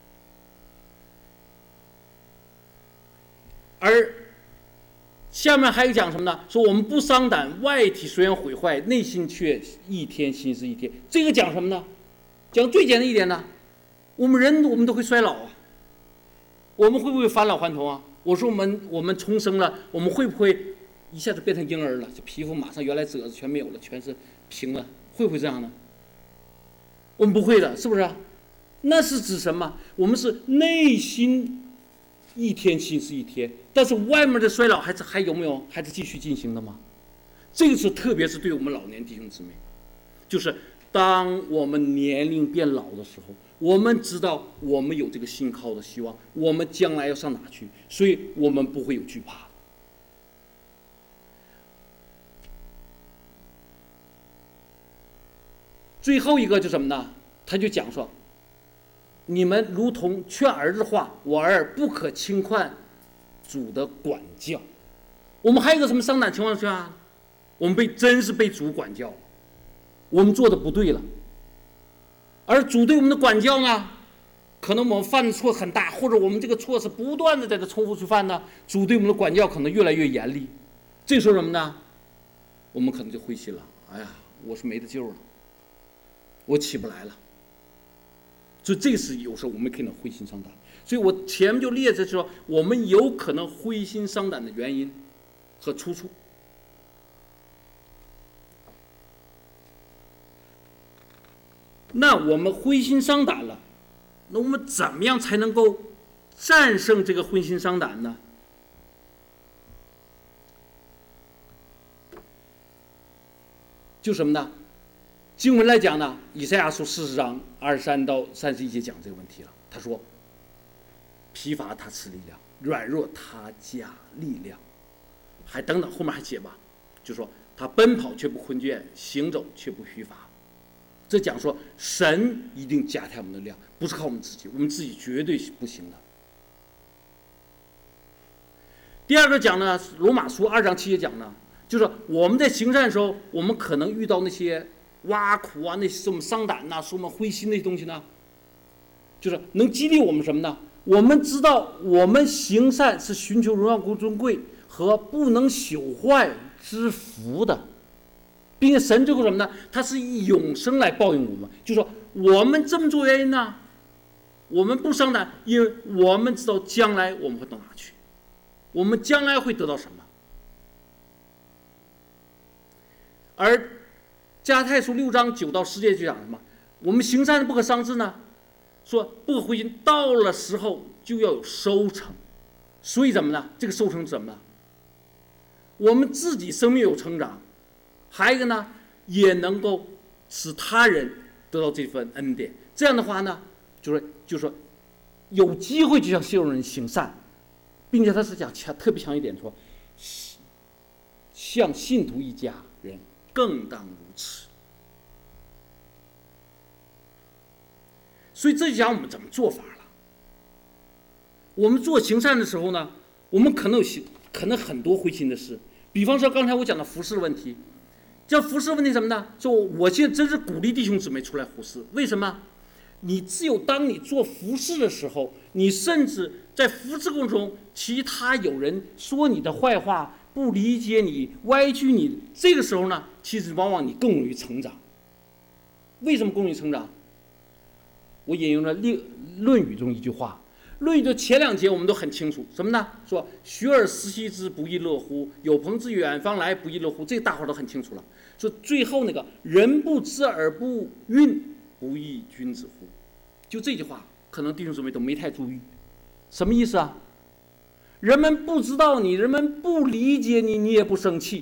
Speaker 1: 而下面还有讲什么呢？说我们不伤胆，外体虽然毁坏，内心却一天心思一天。这个讲什么呢？讲最简单一点呢，我们都会衰老啊，我们会不会返老还童啊？我说我们重生了，我们会不会一下子变成婴儿了？就皮肤马上原来褶子全没有了，全是平了，会不会这样呢？我们不会的，是不是？那是指什么？我们是内心一天心思一天，但是外面的衰老还有没有？还是继续进行的吗？这个是特别是对我们老年弟兄姊妹，就是当我们年龄变老的时候，我们知道我们有这个信靠的希望，我们将来要上哪去，所以我们不会有惧怕。最后一个就是什么呢？他就讲说，你们如同劝儿子的话，我儿不可轻看主的管教。我们还有一个什么伤胆情况下，我们真是被主管教了，我们做的不对了，而主对我们的管教呢，可能我们犯的错很大，或者我们这个错是不断的在这重复去犯呢，主对我们的管教可能越来越严厉。这时候什么呢？我们可能就灰心了，哎呀，我是没得救了，我起不来了。所以这是有时候我们可能灰心伤胆。所以我前面就列着说，我们有可能灰心伤胆的原因和出处。那我们灰心伤胆了，那我们怎么样才能够战胜这个灰心伤胆呢？就什么呢？经文来讲呢，以赛亚书40章23到31节讲这个问题了。他说：“疲乏他赐力量，软弱他加力量。”还等等，后面还写吧，就说他奔跑却不困倦，行走却不疲乏。这讲说神一定加添我们的量，不是靠我们自己，我们自己绝对不行的。第二个讲呢，罗马书2章7节讲呢，就是我们在行善的时候，我们可能遇到那些挖苦啊，那些什么伤胆呐，使我们灰心那些东西呢，就是能激励我们什么呢？我们知道我们行善是寻求荣耀归尊贵和不能朽坏之福的，并且神这个什么呢？他是以永生来报应我们。就说我们这么做原因呢，我们不伤胆，因为我们知道将来我们会到哪去，我们将来会得到什么。而加太书6章9到10节就讲什么？我们行善不可伤志呢，说不可灰心，到了时候就要有收成。所以怎么呢？这个收成是什么呢？我们自己生命有成长，还有一个呢，也能够使他人得到这份恩典。这样的话呢，就是说有机会就向信人行善，并且他是讲特别强一点说，向信徒一家人更当如此。所以这就讲我们怎么做法了。我们做行善的时候呢，我们可能很多灰心的事，比比方说刚才我讲的服侍的问题，这服侍问题什么呢？说我现在真是鼓励弟兄姊妹出来服侍，为什么？你只有当你做服侍的时候，你甚至在服侍过程中，其他有人说你的坏话，不理解你，歪曲你，这个时候呢，其实往往你更容易成长。为什么更容易成长？我引用了《论语》中一句话，《论语》的前2节我们都很清楚，什么呢？说学而时习之，不亦乐乎？有朋自远方来，不亦乐乎？这个大伙都很清楚了。说最后那个人不知而不愠，不亦君子乎？就这句话，可能弟兄姊妹都没太注意，什么意思啊？人们不知道你，人们不理解你，你也不生气。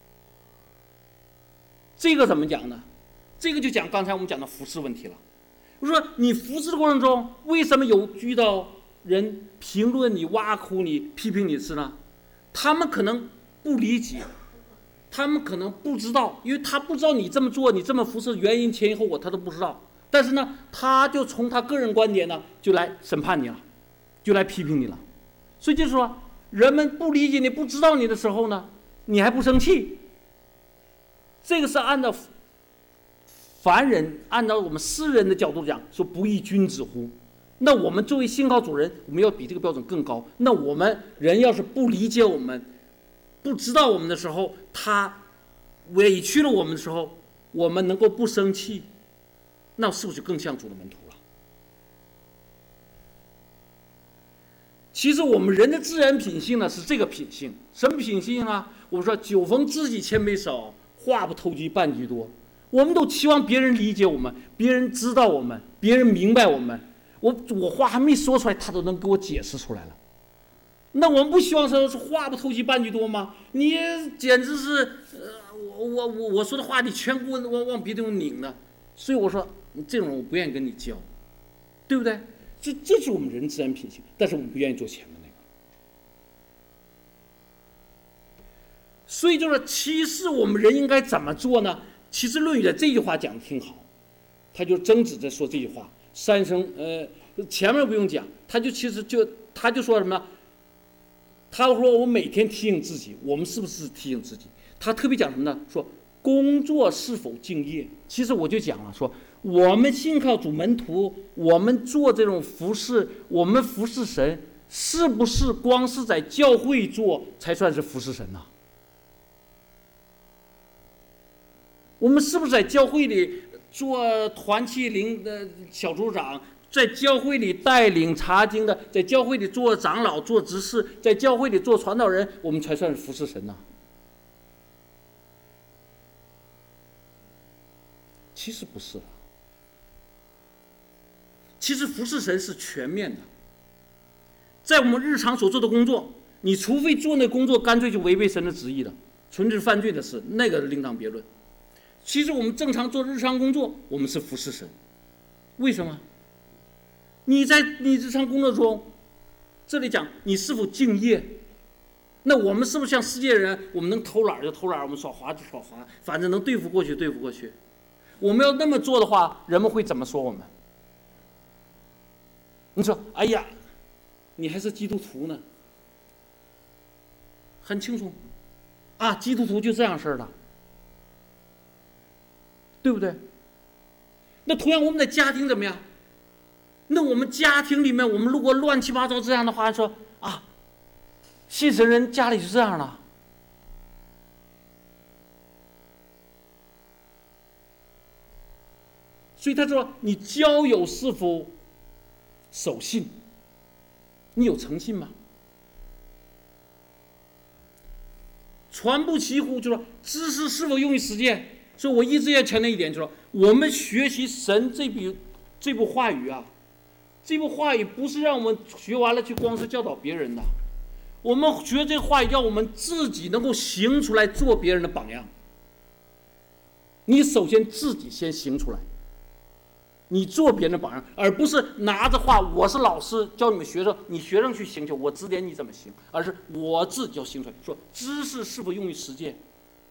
Speaker 1: 这个怎么讲呢？这个就讲刚才我们讲的服侍问题了。就是说你服侍的过程中，为什么有遇到人评论你、挖苦你、批评你的事呢？他们可能不理解，他们可能不知道，因为他不知道你这么做，你这么服侍原因、前因后果他都不知道。但是呢，他就从他个人观点呢，就来审判你了，就来批评你了。所以就是说，人们不理解你、不知道你的时候呢，你还不生气。这个是按照凡人，按照我们世人的角度讲，说不亦君子乎？那我们作为信靠主人，我们要比这个标准更高。那我们人要是不理解我们、不知道我们的时候，他委屈了我们的时候，我们能够不生气，那是不是就更像主的门徒了？其实我们人的自然品性呢是这个品性，什么品性啊？我们说酒逢知己千杯少，话不投机半句多。我们都期望别人理解我们，别人知道我们，别人明白我们。我话还没说出来，他都能给我解释出来了。那我们不希望说是话不投机半句多吗？你简直是，我说的话你全给我往别地方拧呢。所以我说这种人我不愿意跟你交，对不对？这是我们人自然品性，但是我们不愿意做前面那个。所以就是，其实我们人应该怎么做呢？其实《论语》的这句话讲的挺好，他就争执在说这句话。三生，前面不用讲，他就说什么？他说我每天提醒自己，我们是不是提醒自己？他特别讲什么呢？说工作是否敬业？其实我就讲了，说我们信靠主门徒，我们做这种服侍，我们服侍神，是不是光是在教会做才算是服侍神呢？我们是不是在教会里做团契灵的小组长，在教会里带领查经的，在教会里做长老、做执事，在教会里做传道人，我们才算是服侍神呢？其实不是，其实服侍神是全面的。在我们日常所做的工作，你除非做那工作干脆就违背神的旨意了，纯是犯罪的事，那个另当别论。其实我们正常做日常工作，我们是服侍神。为什么？你在你日常工作中，这里讲你是否敬业？那我们是不是像世界人，我们能偷懒就偷懒，我们耍滑就耍滑，反正能对付过去对付过去。我们要那么做的话，人们会怎么说我们？你说，哎呀，你还是基督徒呢？很清楚，啊，基督徒就这样式儿的。对不对？那同样我们的家庭怎么样？那我们家庭里面，我们如果乱七八糟这样的话，说啊，信神人家里是这样的，所以他说你交友是否守信？你有诚信吗？传不齐乎？就说知识是否用于实践？所以我一直要强调一点，就是说我们学习神这部话语啊，这部话语不是让我们学完了去光是教导别人的，我们学这个话语要我们自己能够行出来，做别人的榜样。你首先自己先行出来，你做别人的榜样，而不是拿着话我是老师教你们学生，你学生去行去，我指点你怎么行，而是我自己要行出来，说知识是否用于实践。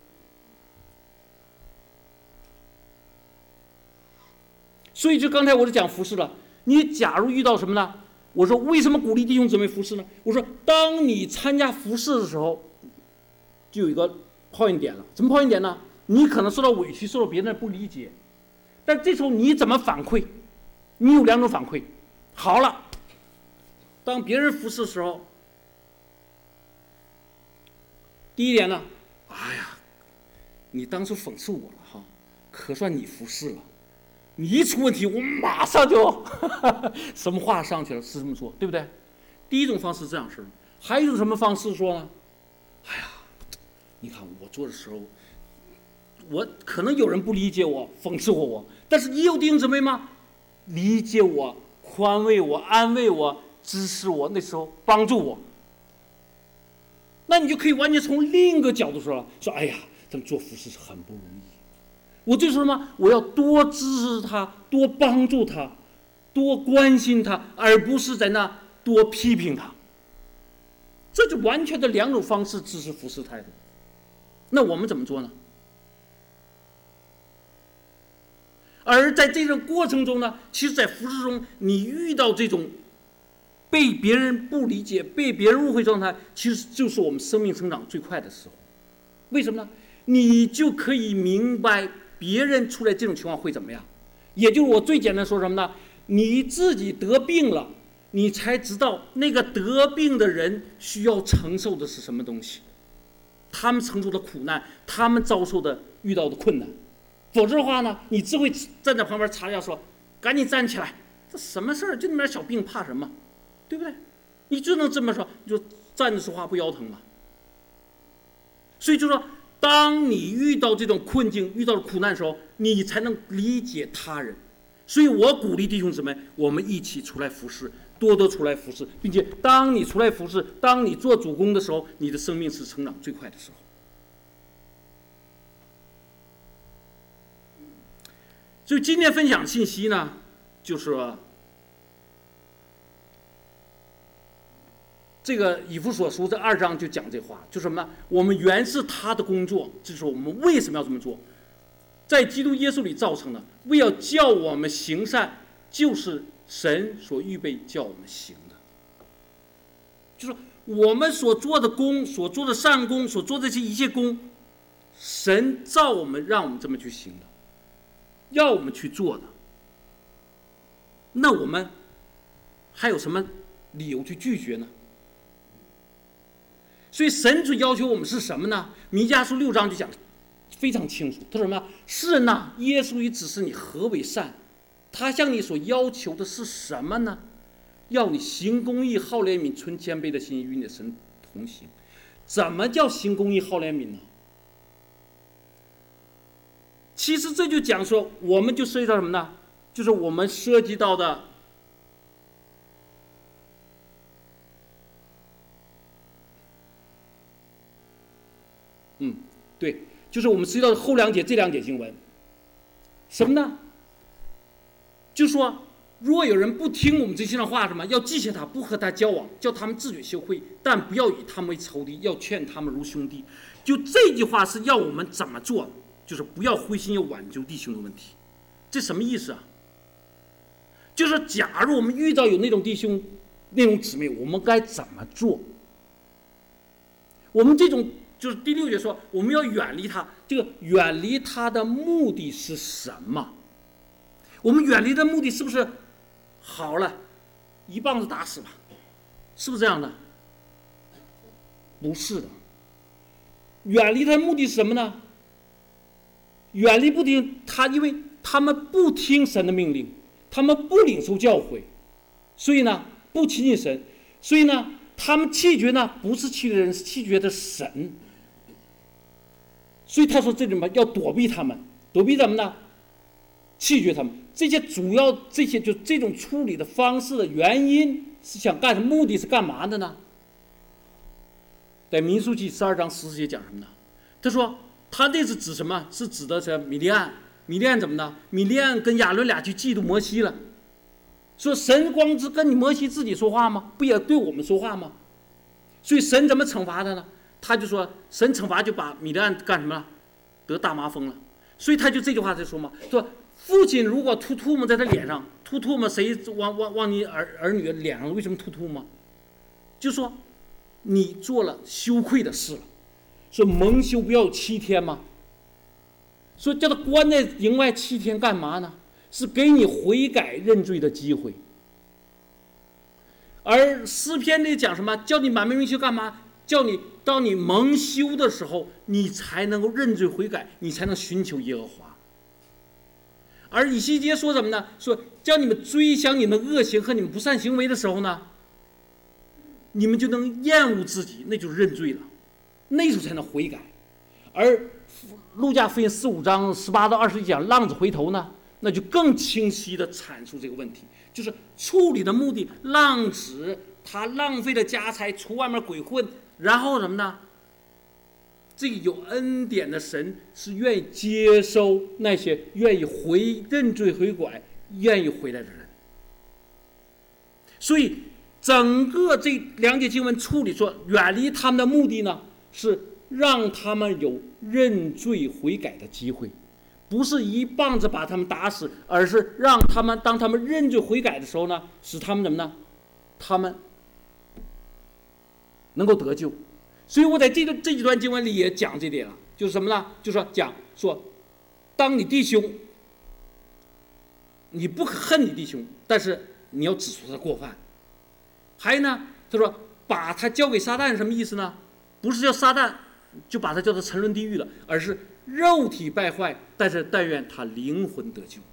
Speaker 1: 所以就刚才我就讲服侍了，你假如遇到什么呢？我说为什么鼓励弟兄姊妹服侍呢？我说当你参加服侍的时候， 就有一个泡印点了。什么泡印点呢？你可能受到委屈，受到别人的不理解，但这时候你怎么反馈？你有两种反馈。好了，当别人服侍的时候，第一点呢，哎呀，你当初讽刺我了哈，可算你服侍了。你一出问题，我马上就什么话上去了，是这么说，对不对？第一种方式这样说，还有一种什么方式说呢？哎呀，你看我做的时候，我可能有人不理解我，讽刺我，但是你有弟兄姊妹吗？理解我、宽慰我、安慰我、支持我，那时候帮助我。那你就可以完全从另一个角度说，哎呀，咱们做服侍是很不容易。我就说什么？我要多支持他，多帮助他，多关心他，而不是在那多批评他。这就完全的两种方式支持服侍态度。那我们怎么做呢？而在这个过程中呢，其实在服侍中，你遇到这种被别人不理解、被别人误会状态，其实就是我们生命成长最快的时候。为什么呢？你就可以明白别人出来这种情况会怎么样。也就是我最简单说什么呢？你自己得病了，你才知道那个得病的人需要承受的是什么东西，他们承受的苦难，他们遭受的遇到的困难。否则的话呢，你只会站在旁边插一下说，赶紧站起来，这什么事儿？就那么点小病，怕什么？对不对？你只能这么说，你就站着说话不腰疼嘛。所以就说，当你遇到这种困境、遇到苦难的时候，你才能理解他人。所以我鼓励弟兄姊妹，我们一起出来服侍，多多出来服侍，并且当你出来服侍，当你做主工的时候，你的生命是成长最快的时候。所以今天分享信息呢，就是说这个以弗所书这2章就讲这话，就什么呢？我们原是他的工作，就是我们为什么要这么做，在基督耶稣里造成的，为要叫我们行善，就是神所预备叫我们行的。就是我们所做的功，所做的善功，所做的这一切功，神造我们，让我们这么去行的，要我们去做的。那我们还有什么理由去拒绝呢？所以神所要求我们是什么呢？弥迦书6章就讲非常清楚，他说什么呀？世人呐，耶稣已指示你何为善，他向你所要求的是什么呢？要你行公义、好怜悯、存谦卑的心，与你的神同行。怎么叫行公义、好怜悯呢？其实这就讲说，我们就涉及到什么呢？就是我们涉及到的对，就是我们涉及到的后2节这2节经文，什么呢？就说若有人不听我们这些的话，什么要记下他，不和他交往，叫他们自觉羞愧，但不要以他们为仇敌，要劝他们如兄弟。就这句话是要我们怎么做，就是不要灰心，要挽救弟兄的问题。这什么意思啊？就是假如我们遇到有那种弟兄、那种姊妹，我们该怎么做？我们这种就是第6节说，我们要远离他。这个远离他的目的是什么？我们远离的目的是不是好了，一棒子打死吧？是不是这样的？不是的。远离他的目的是什么呢？远离不听他，因为他们不听神的命令，他们不领受教诲，所以呢不亲近神，所以呢他们弃绝呢不是弃绝人，是弃绝的神。所以他说这里面要躲避他们，躲避他们呢，弃绝他们。这些主要这些就这种处理的方式的原因是想干什么？目的是干嘛的呢？在民数记12章14节讲什么呢？他说他这是指什么？是指的是米利暗。米利暗怎么呢？米利暗跟亚伦俩去嫉妒摩西了，说神光是跟你摩西自己说话吗？不也对我们说话吗？所以神怎么惩罚他呢？他就说神惩罚就把米利暗干什么了？得大麻风了。所以他就这句话在说嘛，说父亲如果吐唾沫在他脸上，吐唾沫谁往你儿女脸上？为什么吐唾沫？就说你做了羞愧的事了。 说蒙羞不要有7天吗？说叫他关在营外7天干嘛呢？是给你悔改认罪的机会。而诗篇里讲什么？叫你满面蒙羞干嘛？叫你当你蒙羞的时候，你才能够认罪悔改，你才能寻求耶和华。而以西结说什么呢？说叫你们追想你们恶行和你们不善行为的时候呢，你们就能厌恶自己，那就是认罪了，那时候才能悔改。而路加福音15章18到21讲浪子回头呢，那就更清晰地阐述这个问题，就是处理的目的，浪子他浪费了家财，出外面鬼混，然后什么呢？这个有恩典的神是愿意接收那些愿意认罪悔改、愿意回来的人。所以整个这2节经文处理说，远离他们的目的呢，是让他们有认罪悔改的机会，不是一棒子把他们打死，而是让他们当他们认罪悔改的时候呢，使他们怎么呢？他们能够得救。所以我在这几段经文里也讲这点了，就是什么呢？就是说当你弟兄，你不恨你弟兄，但是你要指出他过犯。还有呢，他说把他交给撒旦，什么意思呢？不是叫撒旦就把他叫做沉沦地狱了，而是肉体败坏，但是但愿他灵魂得救。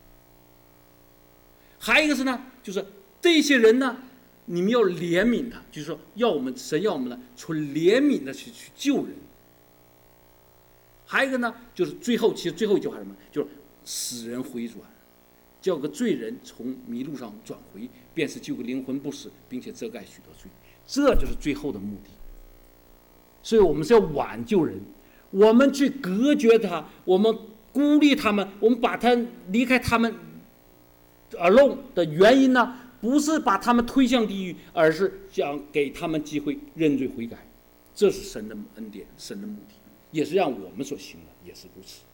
Speaker 1: 还有一个是呢，就是这些人呢，你们要怜悯他，就是说神要我们呢，纯怜悯的去救人。还有一个呢，就是其实最后一句话是什么？就是使人回转，叫个罪人从迷路上转回，便是救个灵魂不死，并且遮盖许多罪。这就是最后的目的。所以我们是要挽救人，我们去隔绝他，我们孤立他们，我们把他离开他们alone的原因呢，不是把他们推向地狱，而是想给他们机会认罪悔改。这是神的恩典，神的目的，也是让我们所行的，也是如此。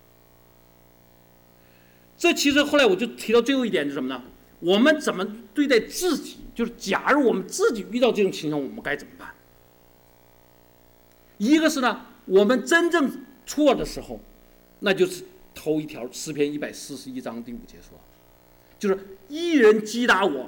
Speaker 1: 这其实后来我就提到最后一点是什么呢？我们怎么对待自己？就是假如我们自己遇到这种情况，我们该怎么办？一个是呢，我们真正错的时候，那就是头一条诗篇141章第5节说，就是一人击打我，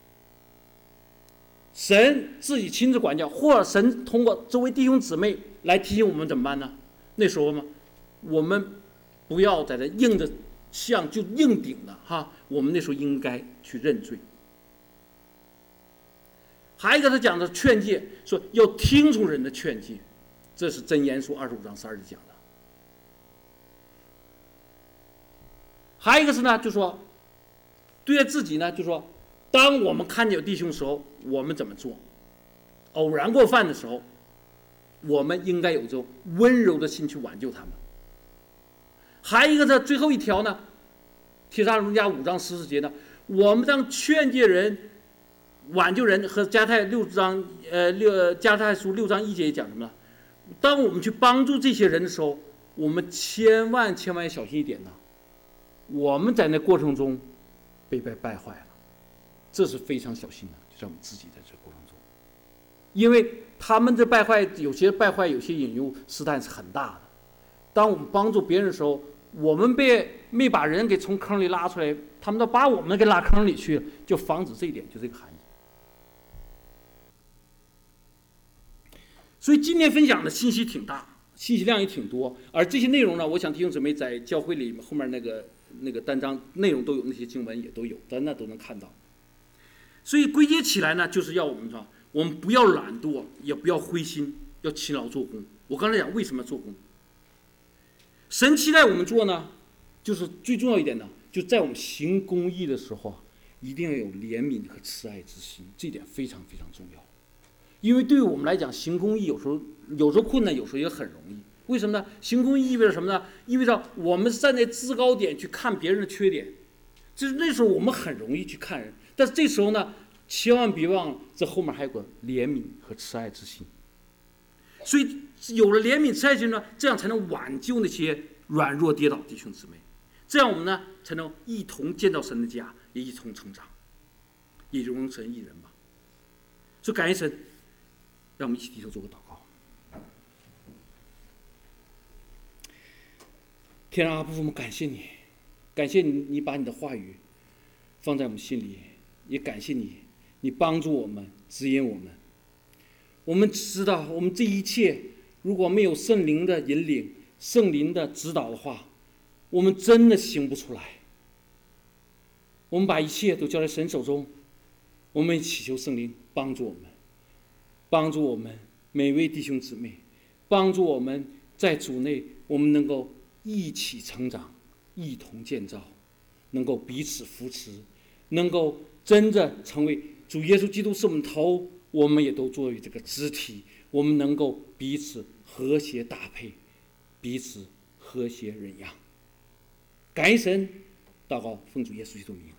Speaker 1: 神自己亲自管教，或者神通过周围弟兄姊妹来提醒我们怎么办呢？那时候嘛，我们不要在这硬着像就硬顶了哈，我们那时候应该去认罪。还有一个他讲的劝诫，说要听从人的劝诫，这是箴言书25章12节讲的。还有一个是呢，就说对待自己呢，就说当我们看见有弟兄的时候，我们怎么做？偶然过犯的时候，我们应该有这种温柔的心去挽救他们。还有一个呢，最后一条呢，帖撒罗尼迦5章14节呢，我们当劝诫人、挽救人，和加太书6章1节讲什么呢？当我们去帮助这些人的时候，我们千万要小心一点呢。我们在那过程中被败坏了，这是非常小心的，就在我们自己在这过程中，因为他们的败坏，有些引诱试探是很大的。当我们帮助别人的时候，我们没把人给从坑里拉出来，他们都把我们给拉坑里去了，就防止这一点，就这个含义。所以今天分享的信息挺大，信息量也挺多，而这些内容呢，我想弟兄姊妹在教会里后面那个单章内容都有，那些经文也都有，咱那都能看到。所以归结起来呢，就是要我们说，我们不要懒惰，也不要灰心，要勤劳做工。我刚才讲为什么做工，神期待我们做呢，就是最重要一点呢，就在我们行公义的时候啊，一定要有怜悯和慈爱之心，这点非常非常重要。因为对于我们来讲，行公义有时候困难，有时候也很容易。为什么呢？行公义意味着什么呢？意味着我们站在制高点去看别人的缺点，就是那时候我们很容易去看人，但是这时候呢，千万别忘了这后面还有个怜悯和慈爱之心。所以有了怜悯慈爱之心呢，这样才能挽救那些软弱跌倒的弟兄姊妹，这样我们呢才能一同建造神的家，也一同成长，也荣神一人吧。所以感谢神，让我们一起低头做个祷告。 天啊，阿父，我们感谢你，感谢你，你把你的话语放在我们心里，也感谢你，你帮助我们，指引我们。我们知道，我们这一切如果没有圣灵的引领、圣灵的指导的话，我们真的行不出来。我们把一切都交在神手中，我们祈求圣灵帮助我们，帮助我们每位弟兄姊妹，帮助我们在主内，我们能够一起成长，一同建造，能够彼此扶持，能够真正成为主耶稣基督是我们头，我们也都作为这个肢体，我们能够彼此和谐搭配，彼此和谐忍让。感恩神，祷告奉主耶稣基督名。